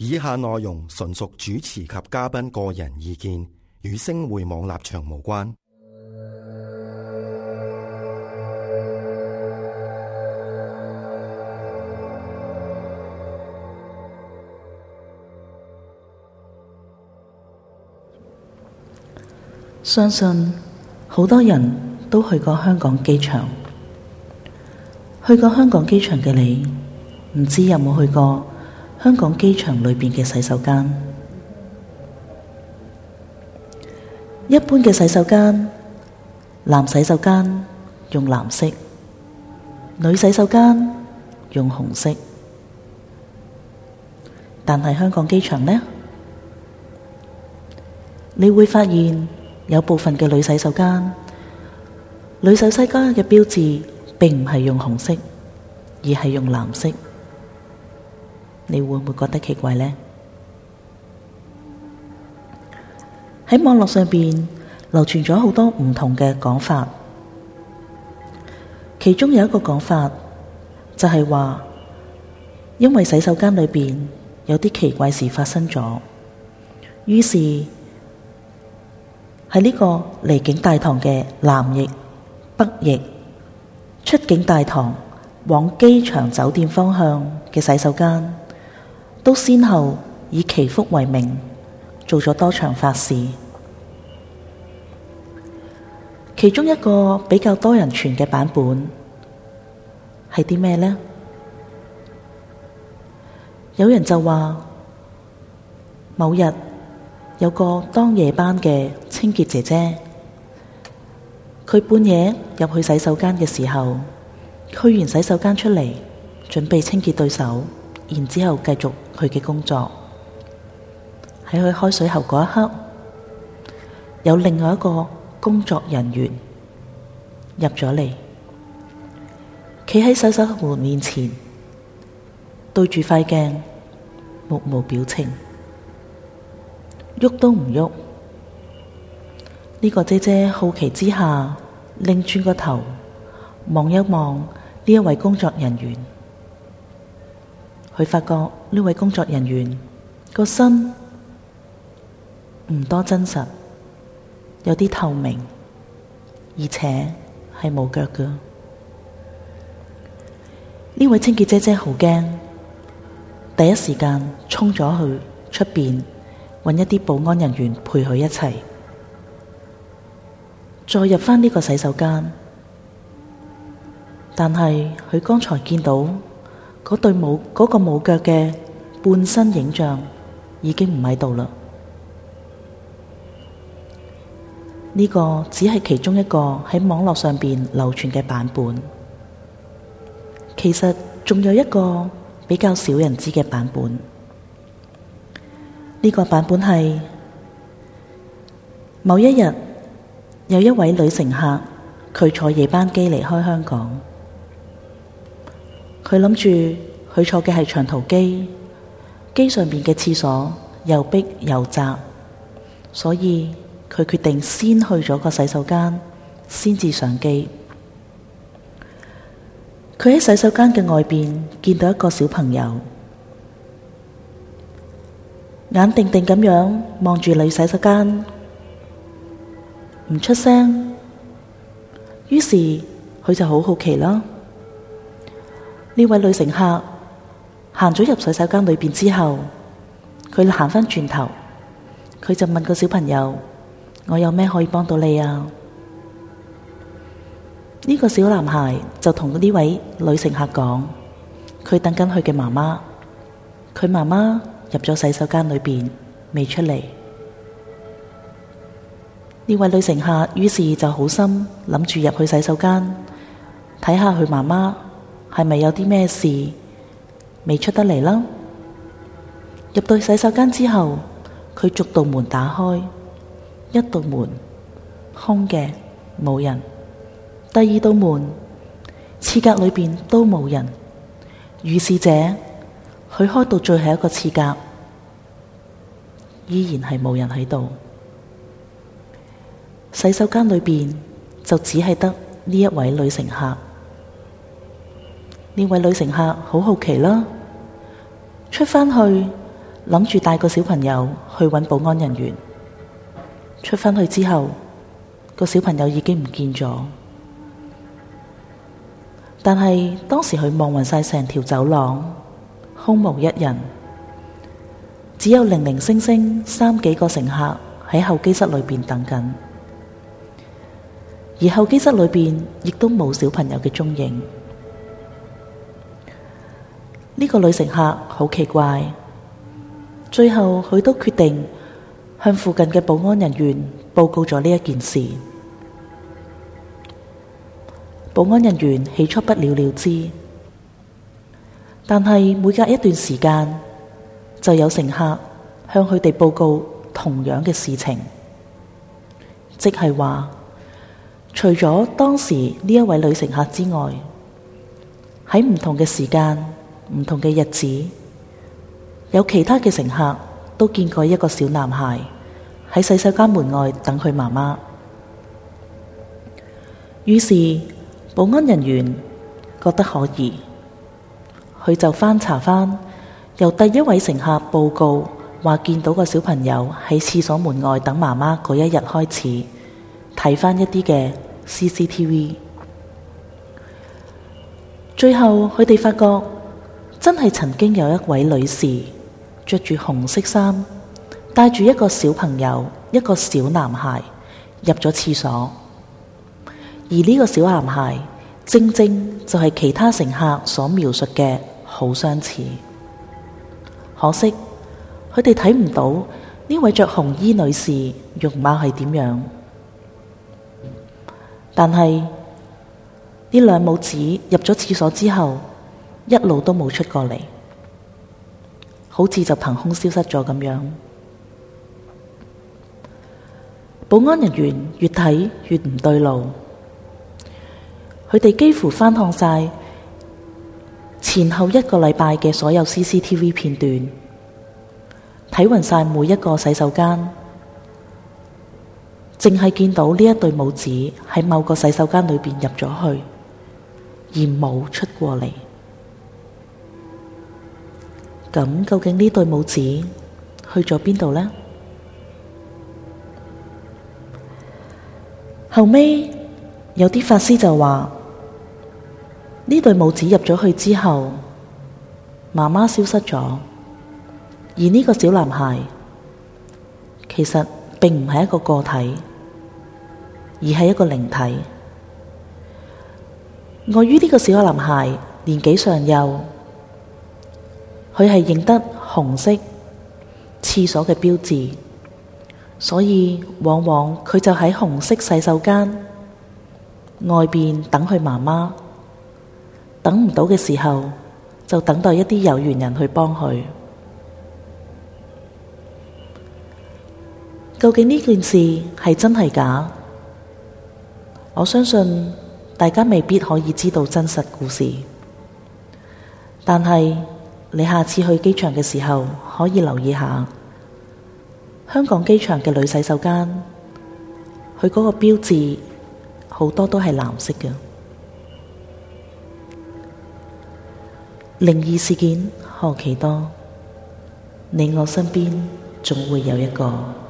以下內容純屬主持及嘉賓個人意見，與星匯網立場無關。 相信好多人都去過香港機場。去過香港機場嘅你，唔知有冇去過香港機場裏邊嘅洗手間？一般嘅洗手間，男洗手間用藍色，女洗手間用紅色。但係香港機場呢，你會發現有部分嘅女洗手間嘅標誌並唔係用紅色，而係用藍色。你會唔會覺得奇怪呢？喺網絡上邊流傳咗好多唔同嘅講法，其中有一個講法就係話，因為洗手間裏邊有啲奇怪事發生咗，於是喺呢個離境大堂嘅南翼、北翼、出境大堂往機場酒店方向嘅洗手間，都先後以祈福為名做咗多場法事。其中一個比較多人傳嘅版本係啲咩呢？有人就話，某日有個當夜班嘅清潔姐姐，佢半夜入去洗手間嘅時候，去完洗手間出嚟，準備清潔對手，然之後繼續佢嘅工作。喺佢開水喉嗰一刻，有另外一個工作人員入咗嚟，企喺洗手盆面前，對住塊鏡，目無表情，喐都唔喐。呢個姐姐好奇之下，擰轉個頭望一望呢一位工作人員，佢發覺呢位工作人員個身唔多真實，有啲透明，而且係冇腳㗎。呢位清潔姐姐好驚，第一時間衝咗去出邊搵一啲保安人員陪佢一齊，再入返呢個洗手間。但係佢剛才見到嗰個冇腳嘅半身影像已經唔喺度啦。呢個只係其中一個喺網絡上邊流傳嘅版本，其實仲有一個比較少人知嘅版本。呢個版本係某一日有一位女乘客，佢坐夜班機離開香港，佢諗住佢坐嘅係長途機，機上邊嘅廁所又逼又窄，所以佢決定先去咗個洗手間，先至上機。佢喺洗手間嘅外邊見到一個小朋友，眼定定咁樣望住女洗手間，唔出聲。於是佢就好好奇啦。呢位女乘客行咗入洗手間裏邊之後，佢行返轉頭，佢就問個小朋友：我有咩可以幫到你啊？呢個小男孩就同呢位女乘客講，佢等緊佢嘅媽媽，佢媽媽入咗洗手間裏邊未出嚟。呢位女乘客於是就好心諗住入去洗手間睇下佢媽媽係咪有啲咩事未出得嚟啦。入到洗手間之後，佢逐道門打開，一道門空嘅冇人，第二道門廁格裏邊都冇人，如是者佢開到最後一個廁格，依然係冇人喺度。洗手間裏邊就只係得呢一位女乘客。呢位女乘客好好奇啦，出返去諗住帶個小朋友去揾保安人員，出返去之後，個小朋友已經唔見咗。但係當時佢望勻晒成條走廊，空無一人，只有零零星星3幾個乘客喺候機室裏邊等緊，而候機室裏邊亦都冇小朋友嘅蹤影。呢個女乘客好奇怪，最後佢都決定向附近嘅保安人員報告咗呢一件事。保安人員起初不了了之，但係每隔一段時間就有乘客向佢哋報告同樣嘅事情，即係話除咗當時呢一位女乘客之外，喺唔同嘅時間、唔同嘅日子，有其他嘅乘客都見過一個小男孩喺洗手間門外等佢媽媽。於是保安人員覺得可疑，佢就翻查翻由第一位乘客報告話見到個小朋友喺廁所門外等媽媽嗰一日開始，睇翻一啲嘅 CCTV。 最後佢哋發覺真係曾經有一位女士着住紅色衫，帶住一個小朋友，一個小男孩入咗廁所。而呢個小男孩正正就係其他乘客所描述嘅好相似，可惜佢哋睇唔到呢位着紅衣女士容貌係點樣。但係呢兩母子入咗廁所之後，一路都冇出過嚟，好似就憑空消失咗咁樣。保安人員越睇越唔對路，佢哋幾乎翻看晒前後1個禮拜嘅所有 CCTV 片段，睇勻晒每一個洗手間，淨係見到呢一對母子喺某個洗手間裏邊入咗去，而冇出過嚟。咁究竟呢對母子去咗邊度呢？後尾有啲法師就話，呢對母子入咗去之後，媽媽消失咗，而呢個小男孩其實並唔係一個個體，而係一個靈體。礙於呢個小男孩年紀尚幼，佢係認得紅色廁所嘅標誌，所以往往佢就喺紅色洗手間外邊等佢媽媽，等唔到嘅時候就等待一啲有緣人去幫佢。究竟呢件事係真係假？我相信大家未必可以知道真實故事，但係你下次去機場嘅時候可以留意下香港機場嘅女洗手間，佢嗰個標誌好多都係藍色嘅。靈異事件何其多，你我身邊總會有一個。